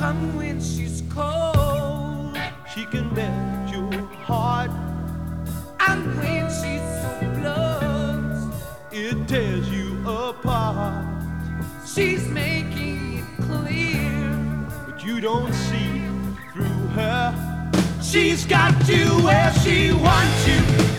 And when she's cold, she can melt your heart. and when she's so blunt, It tears you apart. she's making it clear. But you don't see through her. She's got you where she wants you.